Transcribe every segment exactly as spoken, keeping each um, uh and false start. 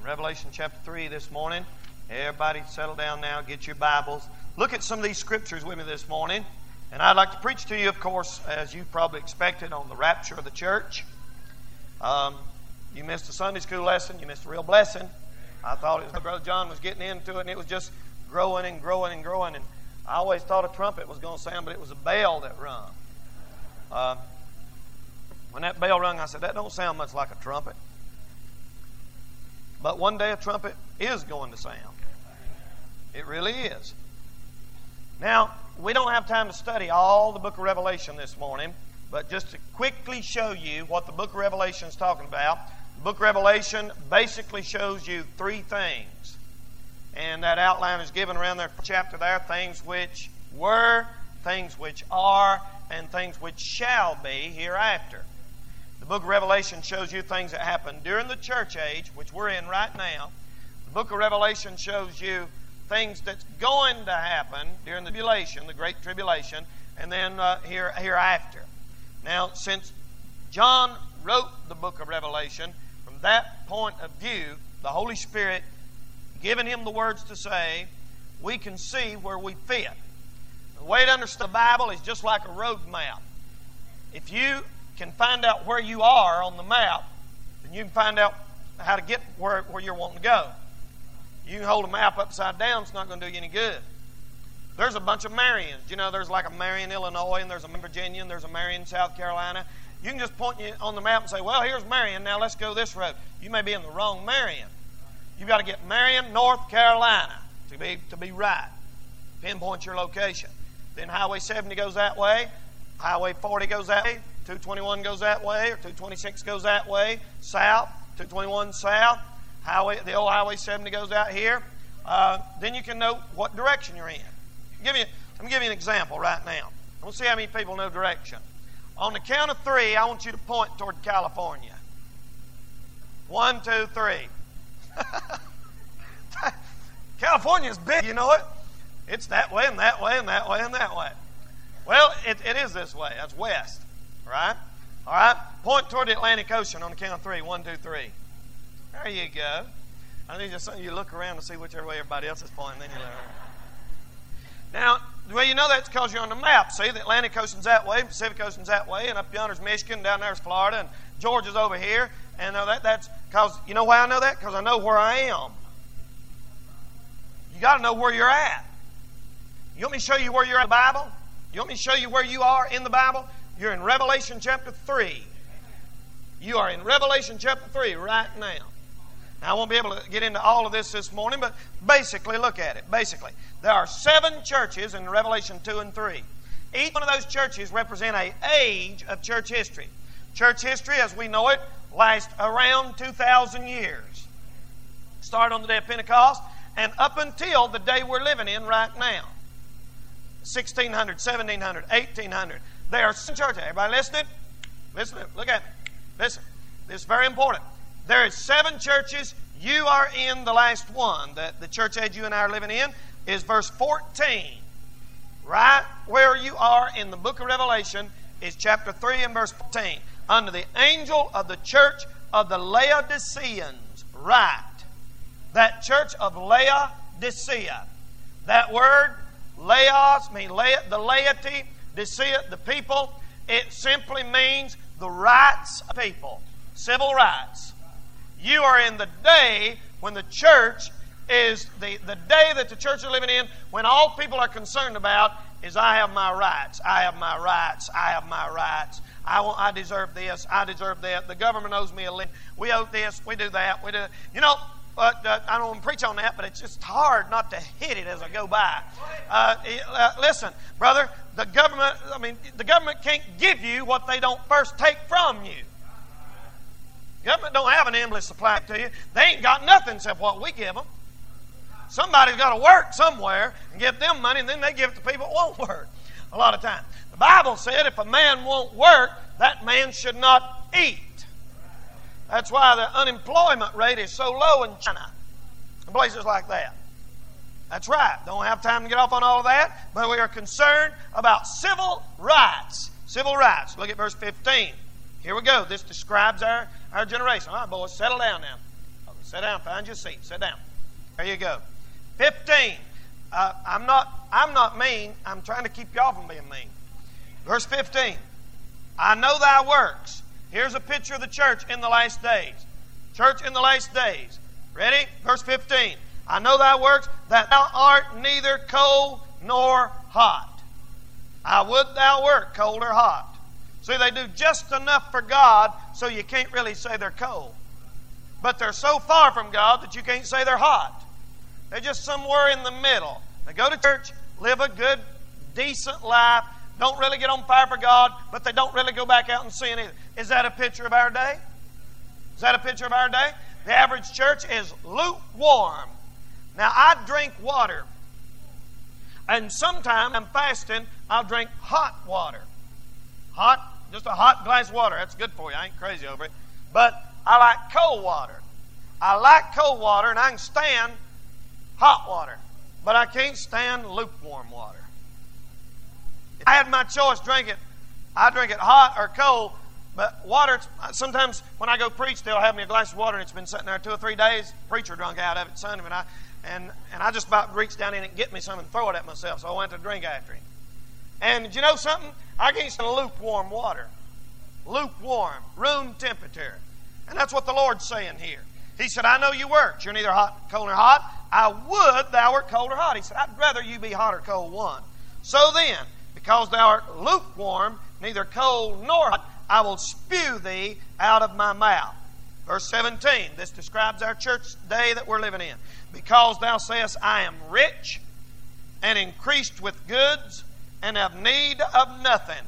Revelation chapter three this morning. Everybody settle down now. Get your Bibles. Look at some of these scriptures with me this morning. And I'd like to preach to you, of course, as you probably expected, on the rapture of the church. Um, you missed a Sunday school lesson. You missed a real blessing. I thought it was, Brother John was getting into it, and it was just growing and growing and growing. And I always thought a trumpet was going to sound, but it was a bell that rung. Uh, when that bell rung, I said, that don't sound much like a trumpet. But one day a trumpet is going to sound. It really is. Now, we don't have time to study all the book of Revelation this morning, but just to quickly show you what the book of Revelation is talking about, the book of Revelation basically shows you three things. And that outline is given around their chapter there, things which were, things which are, and things which shall be hereafter. The book of Revelation shows you things that happened during the church age, which we're in right now. The book of Revelation shows you things that's going to happen during the tribulation, the great tribulation, and then uh, here, hereafter. Now, since John wrote the book of Revelation, from that point of view, the Holy Spirit giving him the words to say, we can see where we fit. The way to understand the Bible is just like a road map. If you can find out where you are on the map, then you can find out how to get where, where you're wanting to go. You can hold a map upside down, it's not going to do you any good. There's a bunch of Marions. You know, there's like a Marion, Illinois, and there's a Virginia, and there's a Marion, South Carolina. You can just point on the map and say, well, here's Marion, now let's go this road. You may be in the wrong Marion. You've got to get Marion, North Carolina to be, to be right. Pinpoint your location. Then Highway seventy goes that way. Highway forty goes that way. two twenty-one goes that way, or two twenty-six goes that way, south, two twenty-one south, highway, the old Highway seventy goes out here. Uh, then you can know what direction you're in. Give me, let me give you an example right now. I want to see how many people know direction. On the count of three, I want you to point toward California. One, two, three. California's big, you know it? It's that way and that way and that way and that way. Well, it, it is this way. That's west. Right? All right? Point toward the Atlantic Ocean on the count of three. One, two, three. There you go. I need just you look around to see whichever way everybody else is pointing. Then you look. Now, the way you know that's because you're on the map. See, the Atlantic Ocean's that way, Pacific Ocean's that way, and up yonder's Michigan, down there's Florida, and Georgia's over here. And uh, that, that's because, you know why I know that? Because I know where I am. You got to know where you're at. You want me to show you where you're at in the Bible? You want me to show you where you are in the Bible? You're in Revelation chapter three. You are in Revelation chapter three right now. Now, I won't be able to get into all of this this morning, but basically, look at it. Basically, there are seven churches in Revelation two and three. Each one of those churches represent an age of church history. Church history, as we know it, lasts around two thousand years. Started on the day of Pentecost and up until the day we're living in right now. sixteen hundred, seventeen hundred, eighteen hundred. There are seven churches. Everybody listening? Listen, look at me. Listen. This is very important. There is seven churches. You are in the last one. The, the church age you and I are living in is verse fourteen. Right where you are in the book of Revelation is chapter three and verse fourteen. Under the angel of the church of the Laodiceans. Right. That church of Laodicea. That word, Laos, means the laity, Decea, the people. It simply means the rights of people. Civil rights. You are in the day when the church is, the, the day that the church is living in, when all people are concerned about is I have my rights, I have my rights, I have my rights. I want, I deserve this, I deserve that. The government owes me a living. We owe this, we do that, we do. You know, But uh, I don't want to preach on that, but it's just hard not to hit it as I go by. Uh, uh, listen, brother, the government, I mean, the government can't give you what they don't first take from you. The government don't have an endless supply to you. They ain't got nothing except what we give them. Somebody's got to work somewhere and give them money, and then they give it to people that won't work a lot of times. The Bible said if a man won't work, that man should not eat. That's why the unemployment rate is so low in China and places like that. That's right. Don't have time to get off on all of that, but we are concerned about civil rights. Civil rights. Look at verse fifteen. Here we go. This describes our, our generation. All right, boys, settle down now. Sit down. Find your seat. Sit down. There you go. fifteen. Uh, I'm not. I'm not mean. I'm trying to keep y'all from being mean. Verse fifteen. I know thy works. Here's a picture of the church in the last days. Church in the last days. Ready? Verse fifteen. I know thy works, that thou art neither cold nor hot. I would thou wert cold or hot. See, they do just enough for God so you can't really say they're cold. But they're so far from God that you can't say they're hot. They're just somewhere in the middle. They go to church, live a good, decent life, don't really get on fire for God, but they don't really go back out and sin either. Is that a picture of our day? Is that a picture of our day? The average church is lukewarm. Now, I drink water. And sometime I'm fasting, I'll drink hot water. Hot, just a hot glass of water. That's good for you. I ain't crazy over it. But I like cold water. I like cold water, and I can stand hot water. But I can't stand lukewarm water. If I had my choice, drink it. I drink it hot or cold. But water, sometimes when I go preach, they'll have me a glass of water, and it's been sitting there two or three days. Preacher drunk out of it Sunday, and I, and, and I just about reached down in it and get me some and throw it at myself. So I went to drink after him. And did you know something? I can't stand lukewarm water. Lukewarm, room temperature. And that's what the Lord's saying here. He said, I know you work. You're neither hot, cold, nor hot. I would thou wert cold or hot. He said, I'd rather you be hot or cold one. So then, because thou art lukewarm, neither cold nor hot, I will spew thee out of my mouth. Verse seventeen, this describes our church day that we're living in. Because thou sayest, I am rich and increased with goods and have need of nothing.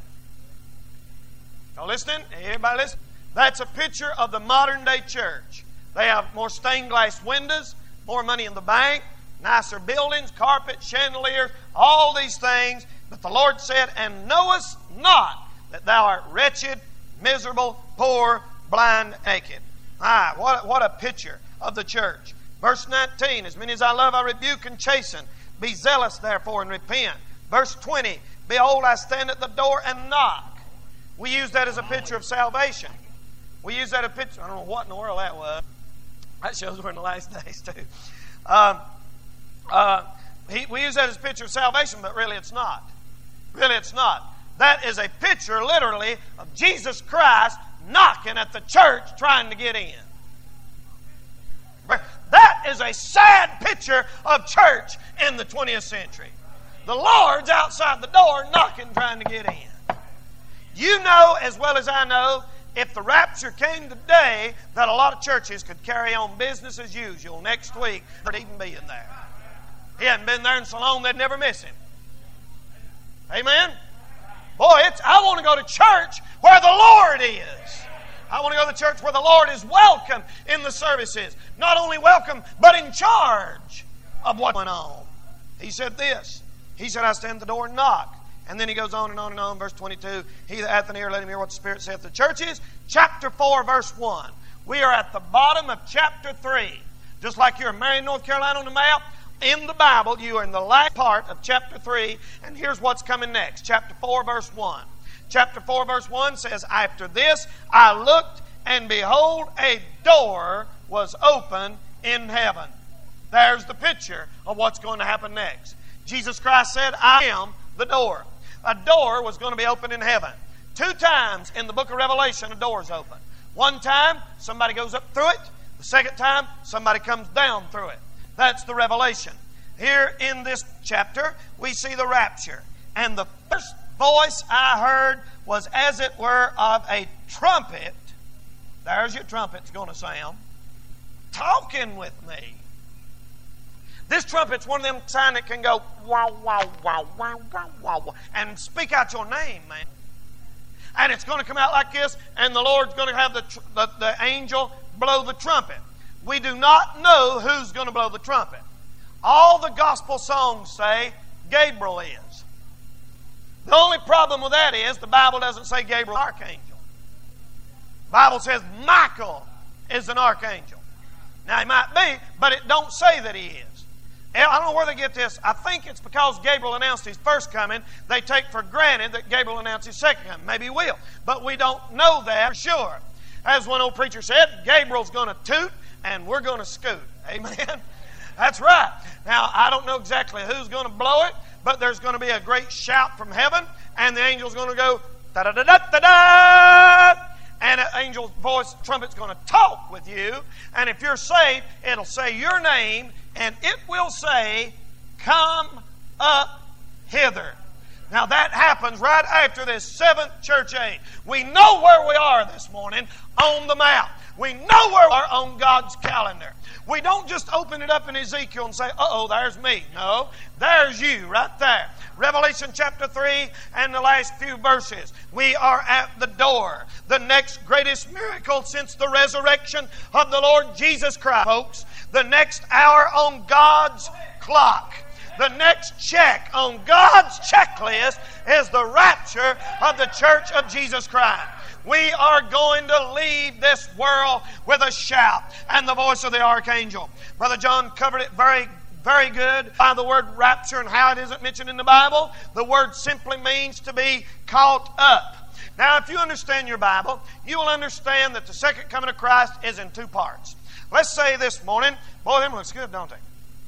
Now listening? Everybody listen? That's a picture of the modern day church. They have more stained glass windows, more money in the bank, nicer buildings, carpet, chandeliers, all these things. But the Lord said, and knowest not that thou art wretched, miserable, poor, blind, naked. Ah, what, what a picture of the church. Verse nineteen, as many as I love, I rebuke and chasten. Be zealous, therefore, and repent. Verse twenty, behold, I stand at the door and knock. We use that as a picture of salvation. We use that as a picture. I don't know what in the world that was. That shows we're in the last days, too. Um, uh, he, we use that as a picture of salvation, but really it's not. Really it's not. That is a picture, literally, of Jesus Christ knocking at the church trying to get in. That is a sad picture of church in the twentieth century. The Lord's outside the door knocking, trying to get in. You know as well as I know, if the rapture came today, that a lot of churches could carry on business as usual next week, but even being there. He hadn't been there in so long they'd never miss him. Amen? Boy, it's, I want to go to church where the Lord is. I want to go to the church where the Lord is welcome in the services. Not only welcome, but in charge of what's going on. He said this. He said, I stand at the door and knock. And then he goes on and on and on. Verse twenty-two, he that hath an ear, let him hear what the Spirit saith to the churches. Chapter four, verse one. We are at the bottom of chapter three. Just like you're in Marion, North Carolina on the map, in the Bible, you are in the last part of chapter three. And here's what's coming next. Chapter four, verse one. Chapter four, verse one says, after this I looked, and behold, a door was open in heaven. There's the picture of what's going to happen next. Jesus Christ said, I am the door. A door was going to be opened in heaven. Two times in the book of Revelation, a door is open. One time, somebody goes up through it. The second time, somebody comes down through it. That's the revelation. Here in this chapter, we see the rapture. And the first voice I heard was as it were of a trumpet. There's your trumpet's going to sound. Talking with me. This trumpet's one of them signs that can go wow, wow, wow, wow, wow, wow, wow, and speak out your name, man. And it's going to come out like this, and the Lord's going to have the, the, the angel blow the trumpet. We do not know who's going to blow the trumpet. All the gospel songs say Gabriel is. The only problem with that is the Bible doesn't say Gabriel archangel. The Bible says Michael is an archangel. Now he might be, but it don't say that he is. I don't know where they get this. I think it's because Gabriel announced his first coming. They take for granted that Gabriel announced his second coming. Maybe he will. But we don't know that for sure. As one old preacher said, Gabriel's going to toot and we're going to scoot. Amen? That's right. Now, I don't know exactly who's going to blow it, but there's going to be a great shout from heaven, and the angel's going to go, da-da-da-da-da-da, and an angel's voice, trumpet's going to talk with you, and if you're saved, it'll say your name, and it will say, come up hither. Now that happens right after this seventh church age. We know where we are this morning on the map. We know where we are on God's calendar. We don't just open it up in Ezekiel and say, uh-oh, there's me. No, there's you right there. Revelation chapter three and the last few verses. We are at the door. The next greatest miracle since the resurrection of the Lord Jesus Christ, folks. The next hour on God's clock. The next check on God's checklist is the rapture of the church of Jesus Christ. We are going to leave this world with a shout and the voice of the archangel. Brother John covered it very, very good by the word rapture and how it isn't mentioned in the Bible. The word simply means to be caught up. Now, if you understand your Bible, you will understand that the second coming of Christ is in two parts. Let's say this morning, boy, them looks good, don't they?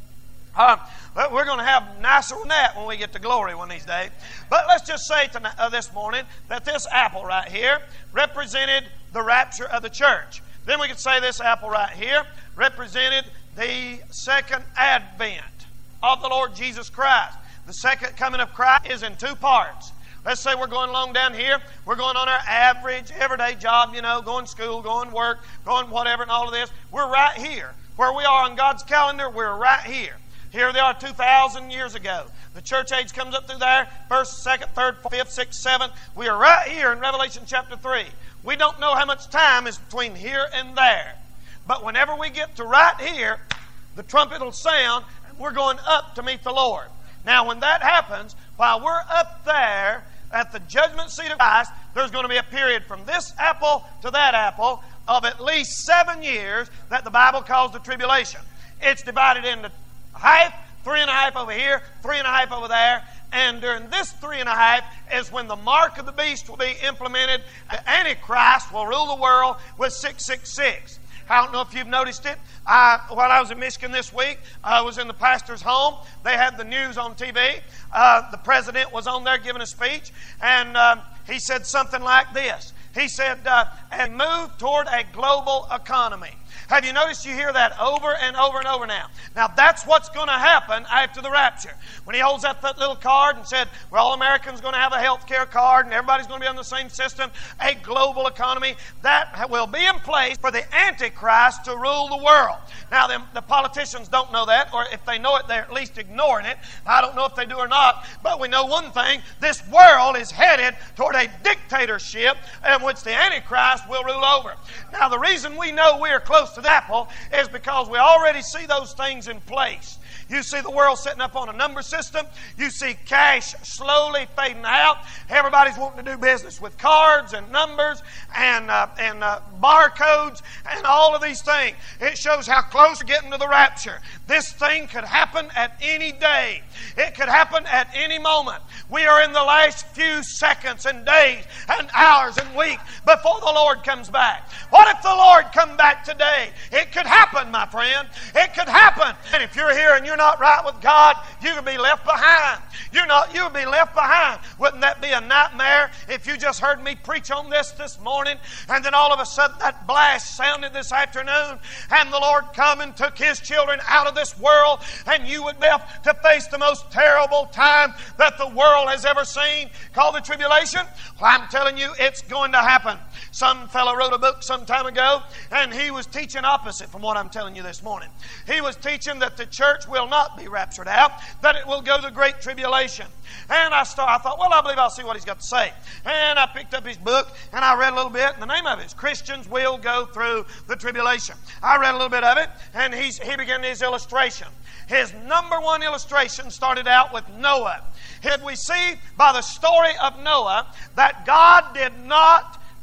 Uh, we're going to have nicer than that when we get to glory one of these days. But let's just say tonight, uh, this morning that this apple right here represented the rapture of the church. Then we could say this apple right here represented the second advent of the Lord Jesus Christ. The second coming of Christ is in two parts. Let's say we're going along down here. We're going on our average, everyday job, you know, going to school, going to work, going whatever and all of this. We're right here. Where we are on God's calendar, we're right here. Here they are two thousand years ago. The church age comes up through there. First, second, third, fifth, sixth, seventh. We are right here in Revelation chapter three. We don't know how much time is between here and there. But whenever we get to right here, the trumpet will sound and we're going up to meet the Lord. Now when that happens, while we're up there at the judgment seat of Christ, there's going to be a period from this apple to that apple of at least seven years that the Bible calls the tribulation. It's divided into half, three and a half over here, three and a half over there. And during this three and a half is when the mark of the beast will be implemented. The Antichrist will rule the world with six six six. I don't know if you've noticed it. I, while I was in Michigan this week, I was in the pastor's home. They had the news on T V. Uh, the president was on there giving a speech. And uh, he said something like this. He said, uh, and move toward a global economy. Have you noticed you hear that over and over and over now? Now that's what's going to happen after the rapture. When he holds up that little card and said, well, all Americans are going to have a health care card and everybody's going to be on the same system, a global economy, that will be in place for the Antichrist to rule the world. Now the, the politicians don't know that, or if they know it, they're at least ignoring it. I don't know if they do or not, but we know one thing, this world is headed toward a dictatorship in which the Antichrist will rule over. Now the reason we know we are close to the apple is because we already see those things in place. You see the world setting up on a number system. You see cash slowly fading out. Everybody's wanting to do business with cards and numbers and uh, and uh, barcodes and all of these things. It shows how close we're getting to the rapture. This thing could happen at any day. It could happen at any moment. We are in the last few seconds and days and hours and weeks before the Lord comes back. What if the Lord come back today? It could happen, my friend. It could happen. And if you're here and you're not right with God, you could be left behind. You're not, you'll be left behind. Wouldn't that be a nightmare if you just heard me preach on this this morning and then all of a sudden that blast sounded this afternoon and the Lord come and took His children out of this world and you would be left to face the most terrible time that the world has ever seen, called the tribulation? Well, I'm telling you, it's going to happen. Some fellow wrote a book some time ago and he was teaching opposite from what I'm telling you this morning. He was teaching that the church will not be raptured out, that it will go to the great tribulation. And I, start, I thought, well, I believe I'll see what he's got to say. And I picked up his book and I read a little bit. And the name of it is Christians Will Go Through the Tribulation. I read a little bit of it and he's, he began his illustration. His number one illustration started out with Noah. We see by the story of Noah that God did not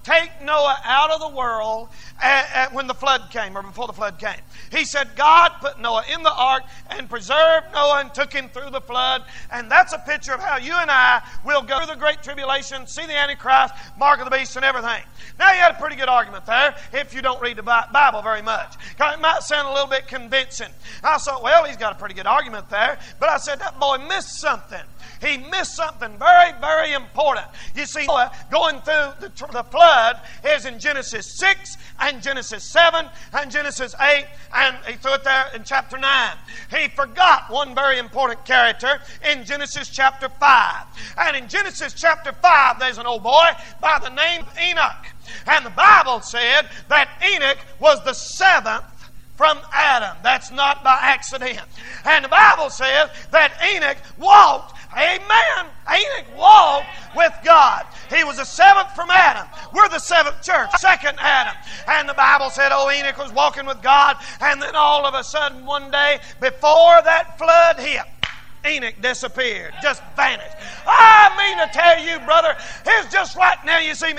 take Noah out of the world at, at when the flood came, or before the flood came. He said God put Noah in the ark and preserved Noah and took him through the flood. And that's a picture of how you and I will go through the Great Tribulation, see the Antichrist, mark of the beast, and everything. Now, you had a pretty good argument there if you don't read the Bible very much. It might sound a little bit convincing. I thought, well, he's got a pretty good argument there. But I said, that boy missed something. He missed something very, very important. You see, Noah going through the, the flood is in Genesis six and Genesis seven and Genesis eight, and he threw it there in chapter nine. He forgot one very important character in Genesis chapter five. And in Genesis chapter five, there's an old boy by the name of Enoch. And the Bible said that Enoch was the seventh from Adam. That's not by accident. And the Bible says that Enoch walked, amen, Enoch walked with God. He was the seventh from Adam. We're the seventh church, second Adam. And the Bible said, oh, Enoch was walking with God, and then all of a sudden one day, before that flood hit, Enoch disappeared, just vanished. I mean to tell you, brother, it's just right now you see me.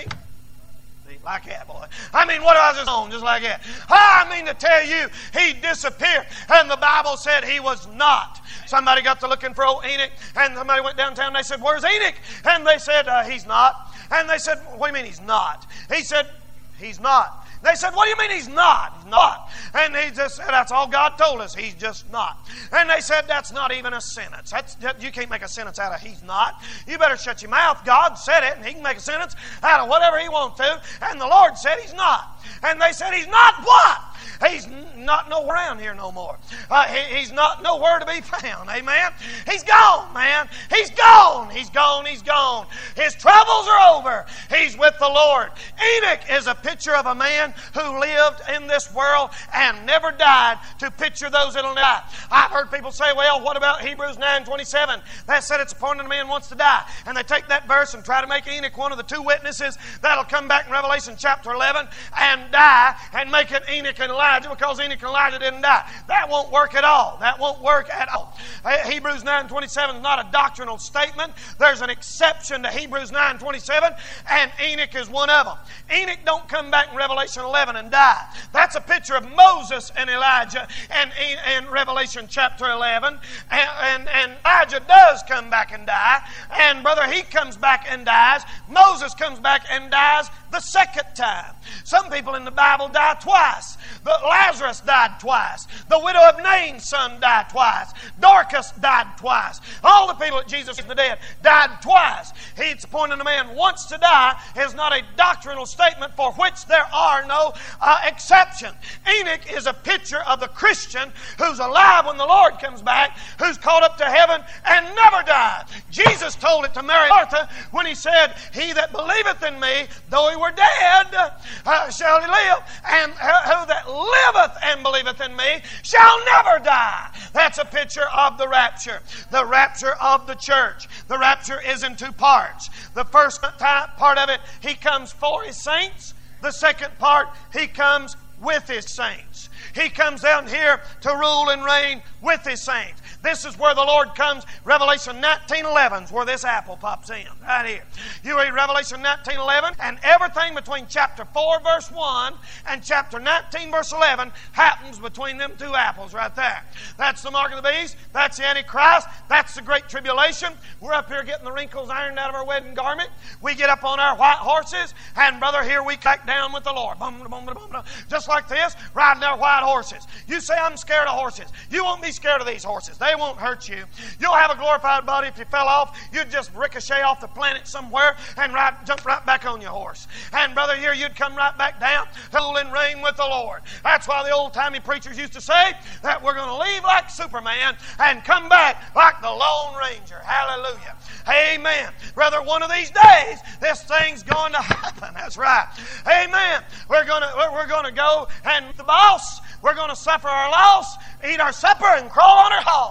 Like that, boy. I mean, what I was just on, just like that. I mean to tell you, he disappeared. And the Bible said he was not. Somebody got to looking for old Enoch, and somebody went downtown and they said, where's Enoch? And they said, uh, he's not. And they said, what do you mean he's not? He said, he's not. They said, what do you mean he's not? He's not. And he just said, that's all God told us. He's just not. And they said, that's not even a sentence. That's, you can't make a sentence out of he's not. You better shut your mouth. God said it, and he can make a sentence out of whatever he wants to. And the Lord said he's not. And they said, he's not what? He's not nowhere around here no more. Uh, he, he's not nowhere to be found. Amen? He's gone, man. He's gone. He's gone. He's gone. His troubles are over. He's with the Lord. Enoch is a picture of a man who lived in this world and never died to picture those that will die. I've heard people say, well, what about Hebrews nine twenty-seven? That said it's appointed a man wants to die. And they take that verse and try to make Enoch one of the two witnesses that'll come back in Revelation chapter eleven and die and make it Enoch and Elijah, because Enoch and Elijah didn't die. That won't work at all. That won't work at all. Hebrews nine twenty-seven is not a doctrinal statement. There's an exception to Hebrews nine twenty-seven, and Enoch is one of them. Enoch don't come back in Revelation eleven and die. That's a picture of Moses and Elijah and in Revelation chapter eleven. And, and, and Elijah does come back and die. And brother, he comes back and dies. Moses comes back and dies the second time. Some people in the Bible die twice. The Lazarus died twice. The widow of Nain's son died twice. Dorcas died twice. All the people that Jesus is the dead died twice. He's appointed a man once to die is not a doctrinal statement for which there are no uh, exception. Enoch is a picture of the Christian who's alive when the Lord comes back, who's caught up to heaven and never died. Jesus told it to Mary and Martha when he said, he that believeth in me, though he were dead, uh, shall he live, and who that liveth and believeth in me shall never die. That's a picture of the rapture. The rapture of the church. The rapture is in two parts. The first part of it, he comes for his saints. The second part, he comes with his saints. He comes down here to rule and reign with his saints. This is where the Lord comes. Revelation nineteen eleven is where this apple pops in. Right here. You read Revelation nineteen eleven, and everything between chapter four verse one and chapter nineteen verse eleven happens between them two apples right there. That's the mark of the beast. That's the Antichrist. That's the Great Tribulation. We're up here getting the wrinkles ironed out of our wedding garment. We get up on our white horses, and brother, here we back down with the Lord. Boom, boom, boom, boom, just like this, riding our white horses. You say, I'm scared of horses. You won't be scared of these horses. They won't hurt you. You'll have a glorified body. If you fell off, you'd just ricochet off the planet somewhere and ride, jump right back on your horse. And brother, here you'd come right back down to rule and reign with the Lord. That's why the old-timey preachers used to say that we're going to leave like Superman and come back like the Lone Ranger. Hallelujah. Amen. Brother, one of these days, this thing's going to happen. That's right. Amen. We're going to, we're going to go and the boss, we're going to suffer our loss, eat our supper, and crawl on our horse.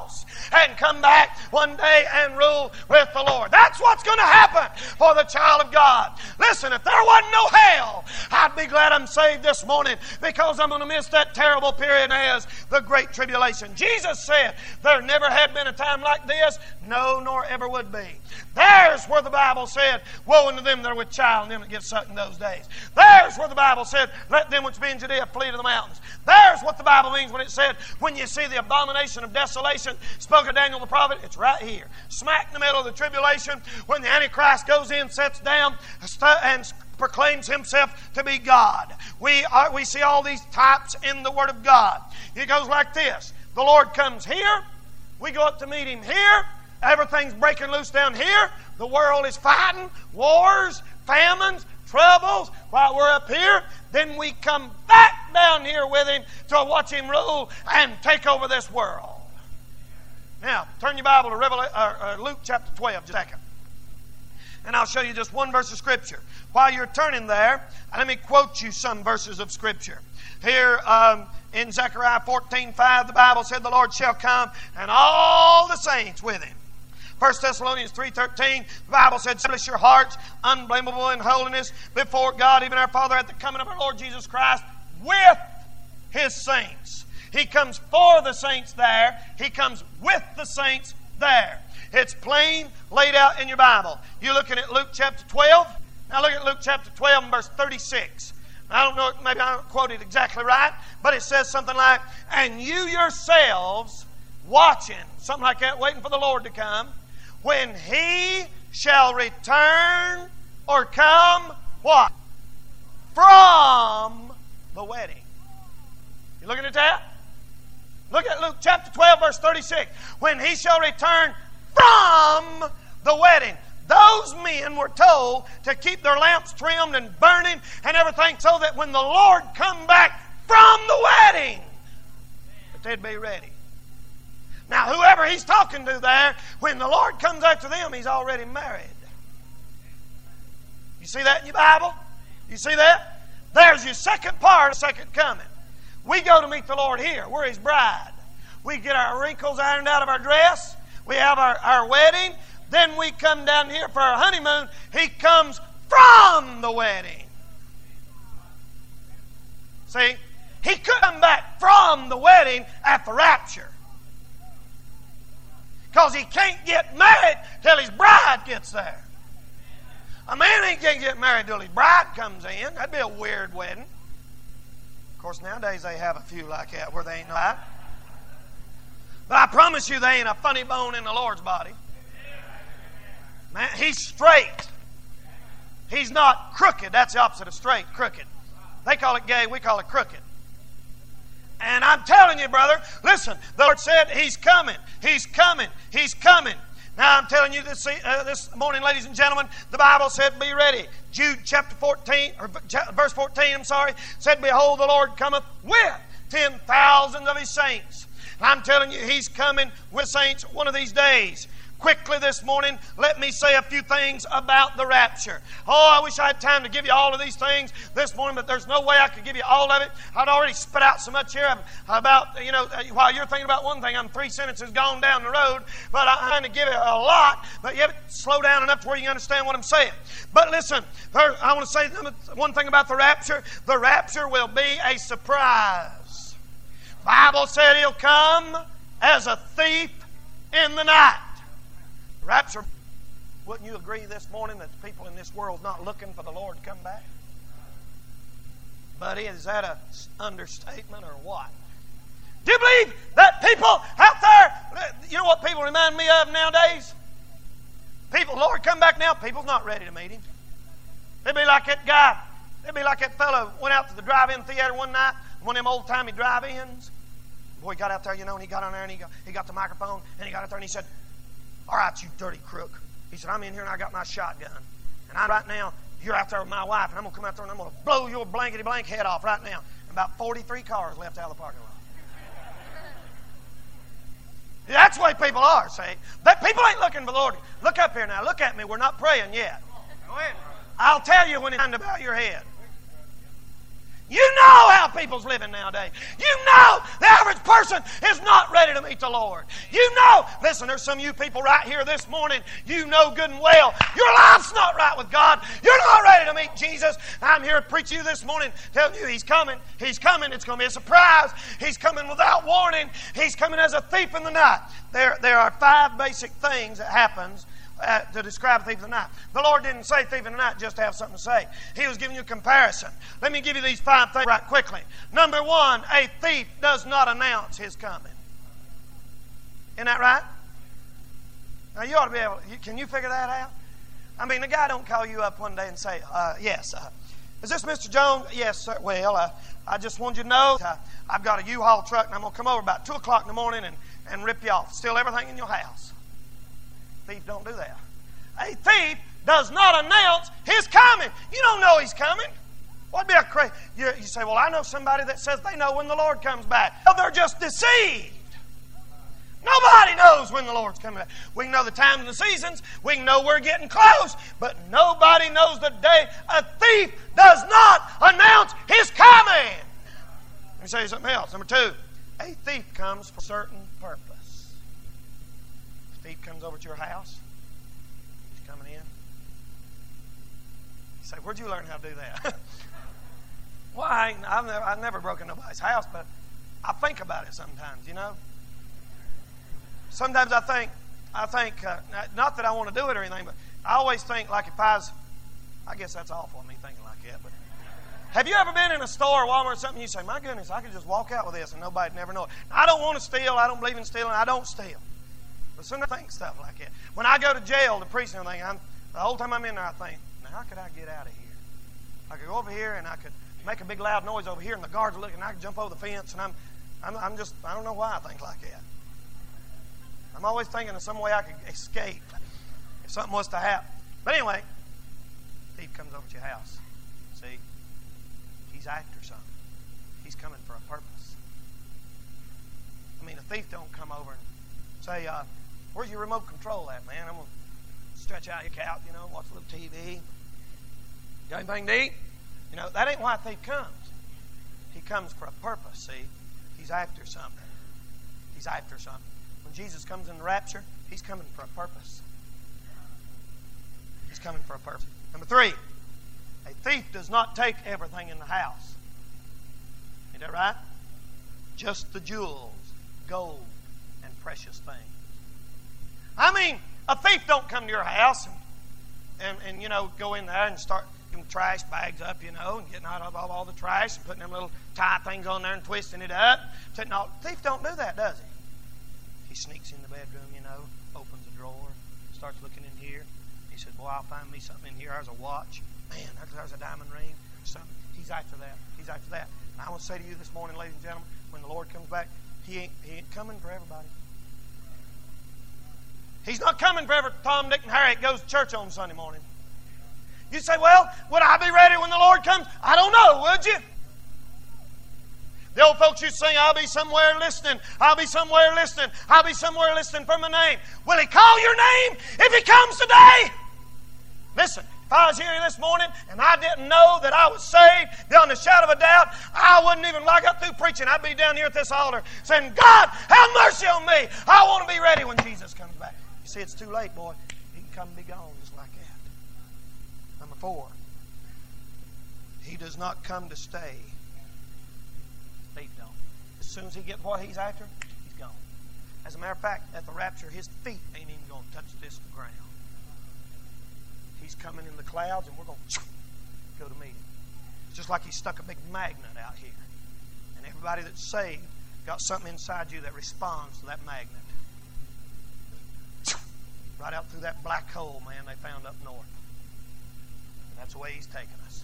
and come back one day and rule with the Lord. That's what's going to happen for the child of God. Listen, if there wasn't no hell, I'd be glad I'm saved this morning, because I'm going to miss that terrible period as the Great Tribulation. Jesus said there never had been a time like this, no, nor ever would be. There's where the Bible said, woe unto them that are with child and them that get sucked in those days. There's where the Bible said, let them which be in Judea flee to the mountains. There's what the Bible means when it said, when you see the abomination of desolation spoke of Daniel the prophet. It's right here, smack in the middle of the tribulation, when the Antichrist goes in, sits down, and proclaims himself to be God. We are, we see all these types in the Word of God. It goes like this. The Lord comes here. We go up to meet Him here. Everything's breaking loose down here. The world is fighting, wars, famines, troubles, while we're up here. Then we come back down here with Him to watch Him rule and take over this world. Now, turn your Bible to Revela- uh, uh, Luke chapter twelve just a second. And I'll show you just one verse of Scripture. While you're turning there, let me quote you some verses of Scripture. Here um, in Zechariah fourteen five, the Bible said, the Lord shall come and all the saints with Him. First Thessalonians three thirteen, the Bible said, establish your hearts unblameable in holiness before God, even our Father, at the coming of our Lord Jesus Christ with His saints. He comes for the saints there. He comes with the saints there. It's plain laid out in your Bible. You're looking at Luke chapter twelve. Now look at Luke chapter twelve and verse thirty-six. I don't know, maybe I don't quote it exactly right, but it says something like, and you yourselves watching, something like that, waiting for the Lord to come, when He shall return or come, what? From the wedding. You looking at that? Look at Luke chapter twelve, verse thirty-six. When He shall return from the wedding. Those men were told to keep their lamps trimmed and burning and everything, so that when the Lord come back from the wedding, that they'd be ready. Now, whoever He's talking to there, when the Lord comes after them, He's already married. You see that in your Bible? You see that? There's your second part of second coming. We go to meet the Lord here. We're His bride. We get our wrinkles ironed out of our dress. We have our, our wedding. Then we come down here for our honeymoon. He comes from the wedding. See? He could come back from the wedding at the rapture. Because He can't get married till His bride gets there. A man ain't going to get married till his bride comes in. That'd be a weird wedding. Of course, nowadays they have a few like that where they ain't no bride. But I promise you, they ain't a funny bone in the Lord's body. Man, He's straight. He's not crooked. That's the opposite of straight, crooked. They call it gay, we call it crooked. And I'm telling you, brother, listen, the Lord said He's coming. He's coming. He's coming. Now I'm telling you this, uh, this morning, ladies and gentlemen, the Bible said, be ready. Jude chapter fourteen, or verse fourteen, I'm sorry, said, behold, the Lord cometh with ten thousands of His saints. And I'm telling you, He's coming with saints one of these days. Quickly this morning, let me say a few things about the rapture. Oh, I wish I had time to give you all of these things this morning, but there's no way I could give you all of it. I'd already spit out so much here about, you know, while you're thinking about one thing, I'm three sentences gone down the road, but I'm trying to give you a lot, but you have to slow down enough to where you can understand what I'm saying. But listen, there, I want to say one thing about the rapture. The rapture will be a surprise. The Bible said He'll come as a thief in the night. Rapture. Wouldn't you agree this morning that the people in this world not looking for the Lord to come back? Buddy, is that an understatement or what? Do you believe that people out there, you know what people remind me of nowadays? People, Lord, come back now. People's not ready to meet Him. They'd be like that guy. They'd be like that fellow went out to the drive-in theater one night, one of them old-timey drive-ins. Boy, he got out there, you know, and he got on there and he got, he got the microphone and he got out there and he said, all right, you dirty crook. He said, I'm in here and I got my shotgun. And I right now, you're out there with my wife, and I'm going to come out there and I'm going to blow your blankety-blank head off right now. And about forty-three cars left out of the parking lot. That's the way people are, see. But people ain't looking for the Lord. Look up here now. Look at me. We're not praying yet. I'll tell you when it's time to bow your head. You know how people's living nowadays. You know the average person is not ready to meet the Lord. You know, listen, there's some of you people right here this morning, you know good and well, your life's not right with God. You're not ready to meet Jesus. I'm here to preach to you this morning, telling you He's coming. He's coming. It's going to be a surprise. He's coming without warning. He's coming as a thief in the night. There, there are five basic things that happens Uh, to describe a thief in the night. The Lord didn't say thief in the night just to have something to say. He was giving you a comparison. Let me give you these five things right quickly. Number one, a thief does not announce his coming. Isn't that right? Now you ought to be able, you, can you figure that out? I mean, the guy don't call you up one day and say, uh, yes, uh, is this Mister Jones? Yes, sir. Well, uh, I just wanted you to know uh, I've got a U-Haul truck and I'm going to come over about two o'clock in the morning and, and rip you off. Steal everything in your house. Thief don't do that. A thief does not announce his coming. You don't know he's coming. What'd be a crazy? You, you say, well, I know somebody that says they know when the Lord comes back. Well, they're just deceived. Nobody knows when the Lord's coming back. We can know the times and the seasons. We can know we're getting close. But nobody knows the day. A thief does not announce his coming. Let me show you something else. Number two, a thief comes for a certain purpose. Thief comes over to your house. He's coming in. You say, where'd you learn how to do that? Well, I ain't, I've, never, I've never broken nobody's house, but I think about it sometimes, you know. Sometimes I think, I think, uh, not that I want to do it or anything, but I always think like if I was, I guess that's awful of me thinking like that, but have you ever been in a store or Walmart or something, you say, my goodness, I could just walk out with this and nobody'd never know it. I don't want to steal. I don't believe in stealing. I don't steal. But sometimes I think stuff like that. When I go to jail to preach and everything, I'm, the whole time I'm in there, I think, now how could I get out of here? I could go over here and I could make a big loud noise over here and the guards are looking and I could jump over the fence and I'm, I'm, I'm just, I don't know why I think like that. I'm always thinking of some way I could escape if something was to happen. But anyway, thief comes over to your house. See? He's after something. He's coming for a purpose. I mean, a thief don't come over and say, uh, where's your remote control at, man? I'm going to stretch out your couch, you know, watch a little T V. Got anything to eat? You know, that ain't why a thief comes. He comes for a purpose, see? He's after something. He's after something. When Jesus comes in the rapture, He's coming for a purpose. He's coming for a purpose. Number three, a thief does not take everything in the house. Is that right? Just the jewels, gold, and precious things. I mean, a thief don't come to your house and, and, and you know, go in there and start getting trash bags up, you know, and getting out of all, all the trash and putting them little tie things on there and twisting it up. No, thief don't do that, does he? He sneaks in the bedroom, you know, opens a drawer, starts looking in here. He said, boy, I'll find me something in here. There's a watch. Man, there's a diamond ring. Something. He's after that. He's after that. And I want to say to you this morning, ladies and gentlemen, when the Lord comes back, He ain't, he ain't coming for everybody. He's not coming for every Tom, Dick, and Harry that goes to church on Sunday morning. You say, well, would I be ready when the Lord comes? I don't know, would you? The old folks used to sing, I'll be somewhere listening. I'll be somewhere listening. I'll be somewhere listening for my name. Will He call your name if He comes today? Listen, if I was here this morning and I didn't know that I was saved, beyond a shadow of a doubt, I wouldn't even, when I got through preaching, I'd be down here at this altar saying, God, have mercy on me. I want to be ready when Jesus comes back. You see, it's too late, boy. He can come and be gone just like that. Number four, He does not come to stay. Thief don't. As soon as he gets what he's after, he's gone. As a matter of fact, at the rapture, his feet ain't even going to touch this ground. He's coming in the clouds, and we're going to go to meet Him. It's just like He stuck a big magnet out here. And everybody that's saved got something inside you that responds to that magnet. Right out through that black hole, man, they found up north. And that's the way He's taking us.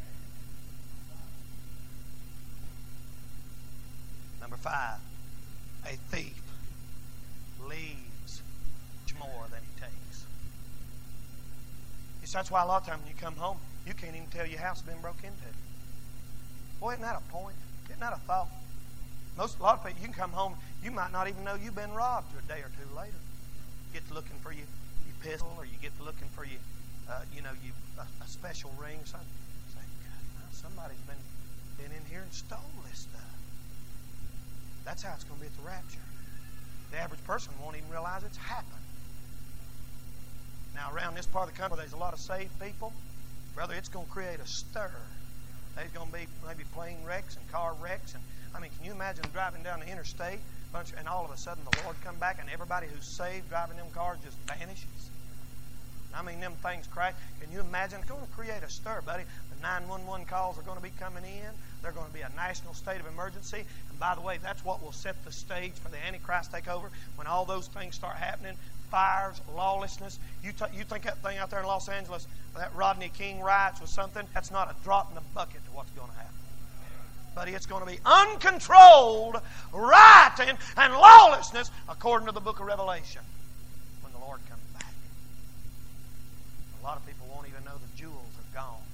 Number five, a thief leaves much more than he takes. You see, that's why a lot of times when you come home, you can't even tell your house has been broke into. Boy, isn't that a point? Isn't that a thought? Most, a lot of people, you can come home, you might not even know you've been robbed a day or two later. You get to looking for your, your pistol, or you get to looking for your, uh, you know, you, a, a special ring, something. Say, God, somebody's been been in here and stole this stuff. That's how it's going to be at the rapture. The average person won't even realize it's happened. Now, around this part of the country, there's a lot of saved people. Brother, it's going to create a stir. There's going to be maybe plane wrecks and car wrecks. And I mean, can you imagine driving down the interstate bunch, and all of a sudden the Lord come back and everybody who's saved driving them cars just vanishes? I mean, them things crash. Can you imagine? It's going to create a stir, buddy. The nine one one calls are going to be coming in. They're going to be a national state of emergency. And by the way, that's what will set the stage for the Antichrist takeover. When all those things start happening, fires, lawlessness. You, t- you think that thing out there in Los Angeles, that Rodney King riots was something? That's not a drop in the bucket to what's going to happen. Buddy, it's going to be uncontrolled rioting and lawlessness according to the book of Revelation when the Lord comes back. A lot of people won't even know the jewels are gone.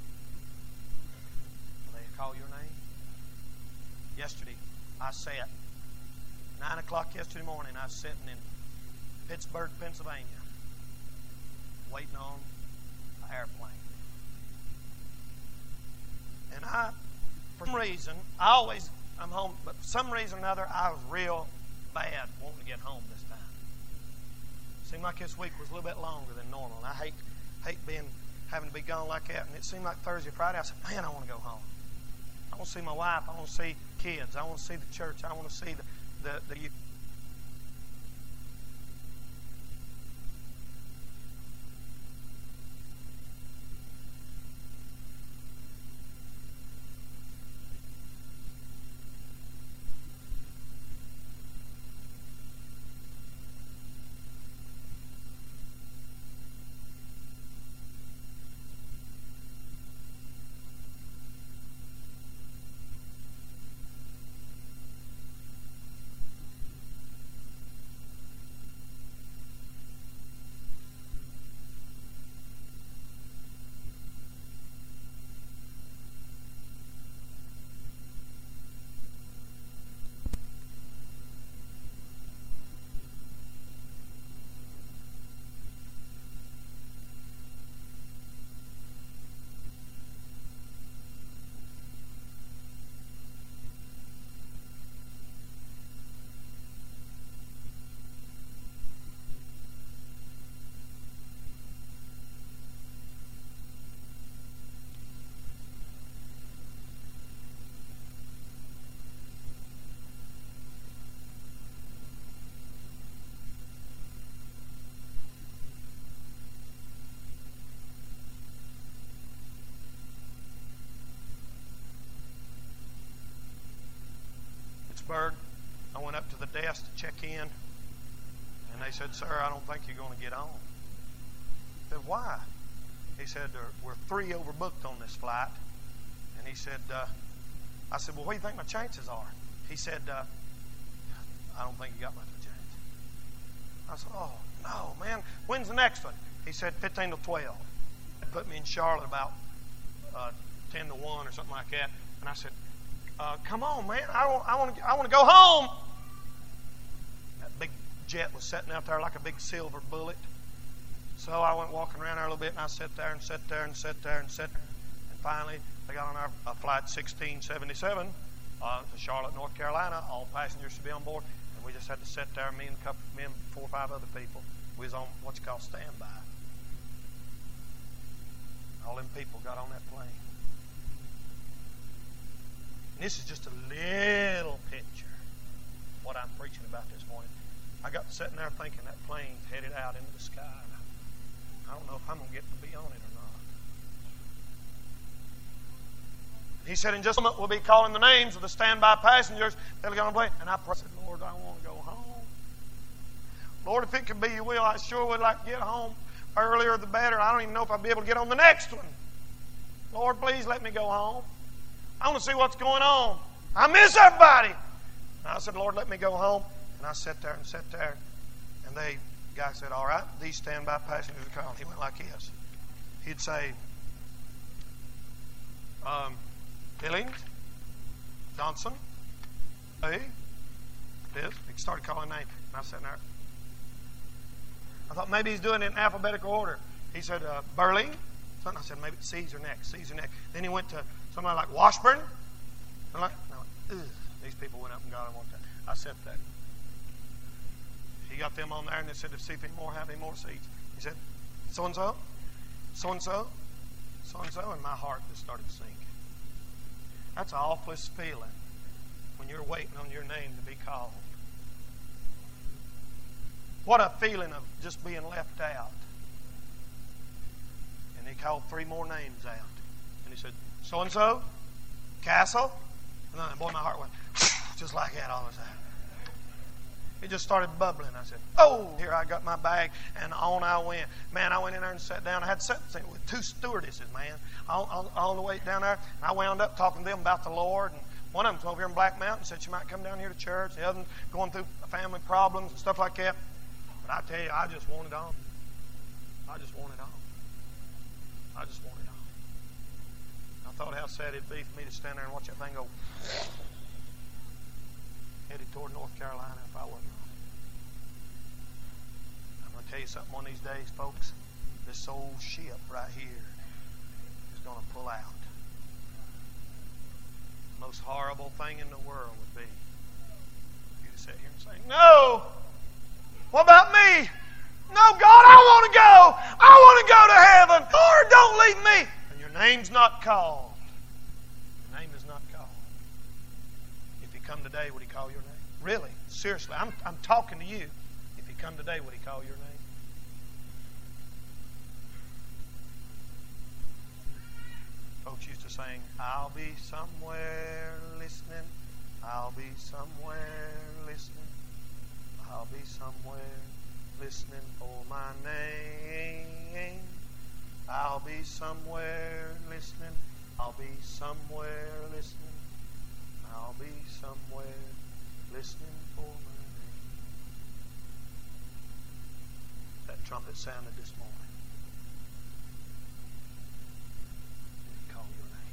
Will they call your name? Yesterday, I sat, nine o'clock yesterday morning, I was sitting in Pittsburgh, Pennsylvania, waiting on an airplane. And I, for some reason, I always, I'm home, but for some reason or another, I was real bad wanting to get home this time. Seemed like this week was a little bit longer than normal. And I hate hate being having to be gone like that. And it seemed like Thursday, Friday, I said, man, I want to go home. I want to see my wife. I want to see kids. I want to see the church. I want to see the, the, the Pittsburgh. I went up to the desk to check in, and they said, sir, I don't think you're going to get on. I said, why? He said, we're three overbooked on this flight. And he said, uh, I said, well, what do you think my chances are? He said, uh, I don't think you got much of a chance. I said, oh, no, man. When's the next one? He said, fifteen to twelve. They put me in Charlotte about uh, ten to one or something like that. And I said, Uh, come on, man! I want, I want to, I want to go home. That big jet was sitting out there like a big silver bullet. So I went walking around there a little bit, and I sat there and sat there and sat there and sat there. And finally, they got on our uh, flight sixteen seventy-seven uh, to Charlotte, North Carolina. All passengers should be on board, and we just had to sit there. Me and a couple, me and four or five other people. We was on what you call standby. All them people got on that plane. This is just a little picture of what I'm preaching about this morning. I got sitting there thinking that plane's headed out into the sky. I don't know if I'm going to get to be on it or not. He said, in just a moment, we'll be calling the names of the standby passengers that are going to plane. And I prayed, Lord, I want to go home. Lord, if it could be your will, I sure would like to get home earlier the better. I don't even know if I'll be able to get on the next one. Lord, please let me go home. I want to see what's going on. I miss everybody. And I said, Lord, let me go home. And I sat there and sat there. And the guy said, all right, these standby passengers are calling. He went like this. He'd say, um, Billings, Johnson, Lee, this. He started calling names. And I sat there. I thought maybe he's doing it in alphabetical order. He said, uh, Burling. I said, maybe C's are next. C's are next. Then he went to somebody like Washburn. I'm like, no, ugh. These people went up and got him one time. I said that. He got them on there and they said, to see if any more have any more seats. He said, so-and-so, so-and-so, so-and-so, and my heart just started sinking. That's the awfulest feeling when you're waiting on your name to be called. What a feeling of just being left out. And he called three more names out. And he said, so-and-so, Castle. And then, boy, my heart went just like that all the time. It just started bubbling. I said, oh, here I got my bag, and on I went. Man, I went in there and sat down. I had sat with two stewardesses, man, all, all, all the way down there. And I wound up talking to them about the Lord. And one of them's over here in Black Mountain, said she might come down here to church. The other going through family problems and stuff like that. But I tell you, I just wanted on. I just wanted on. I just wanted on. I thought how sad it'd be for me to stand there and watch that thing go headed toward North Carolina if I wasn't on it. I'm going to tell you something one of these days, folks. This old ship right here is going to pull out. The most horrible thing in the world would be you to sit here and say, no! What about me? No, God, I want to go! I want to go to heaven! Lord, don't leave me! And your name's not called. Your name is not called. If He come today, would He call your name? Really? Seriously, I'm, I'm talking to you. If He come today, would He call your name? Folks used to sing, I'll be somewhere listening. I'll be somewhere listening. I'll be somewhere listening for my name. I'll be somewhere listening. I'll be somewhere listening. I'll be somewhere listening for my name. That trumpet sounded this morning. Did He call your name?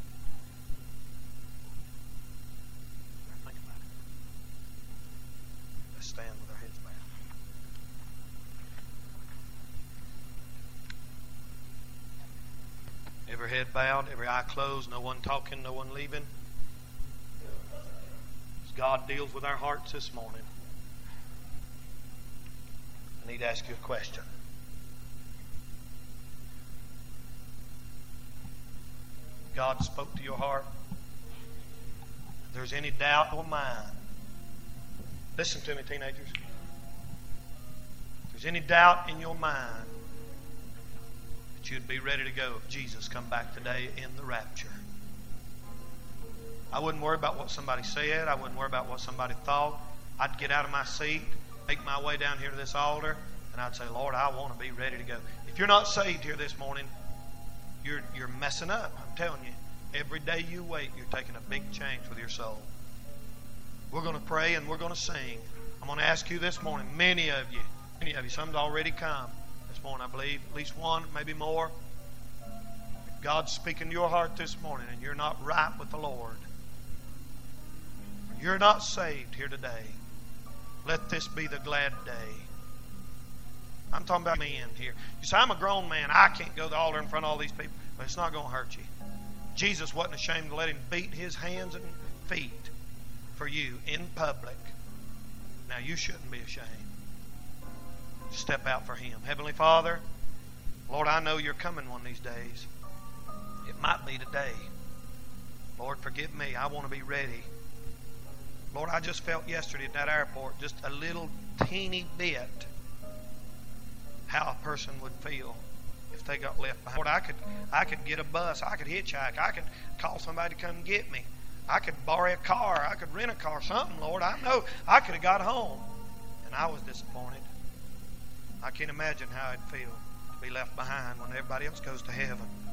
Think about it. Let's stand with our heads bowed. Every head bowed, every eye closed, no one talking, no one leaving. As God deals with our hearts this morning, I need to ask you a question. God spoke to your heart. If there's any doubt in your mind, listen to me, teenagers. If there's any doubt in your mind that you'd be ready to go if Jesus come back today in the rapture, I wouldn't worry about what somebody said. I wouldn't worry about what somebody thought. I'd get out of my seat, make my way down here to this altar, and I'd say, Lord, I want to be ready to go. If you're not saved here this morning, you're, you're messing up. I'm telling you. Every day you wait, you're taking a big change with your soul. We're going to pray and we're going to sing. I'm going to ask you this morning, many of you, many of you, some's already come this morning, I believe, at least one, maybe more. If God's speaking to your heart this morning and you're not right with the Lord, you're not saved here today, let this be the glad day. I'm talking about men here. You say, I'm a grown man. I can't go to the altar in front of all these people. But it's not going to hurt you. Jesus wasn't ashamed to let Him beat His hands and feet for you in public. Now you shouldn't be ashamed. Step out for Him. Heavenly Father, Lord, I know You're coming one of these days. It might be today. Lord, forgive me. I want to be ready. Lord, I just felt yesterday at that airport just a little teeny bit how a person would feel if they got left behind. Lord, I could, I could get a bus. I could hitchhike. I could call somebody to come get me. I could borrow a car. I could rent a car. Something, Lord. I know I could have got home. And I was disappointed. I can't imagine how it'd feel to be left behind when everybody else goes to heaven.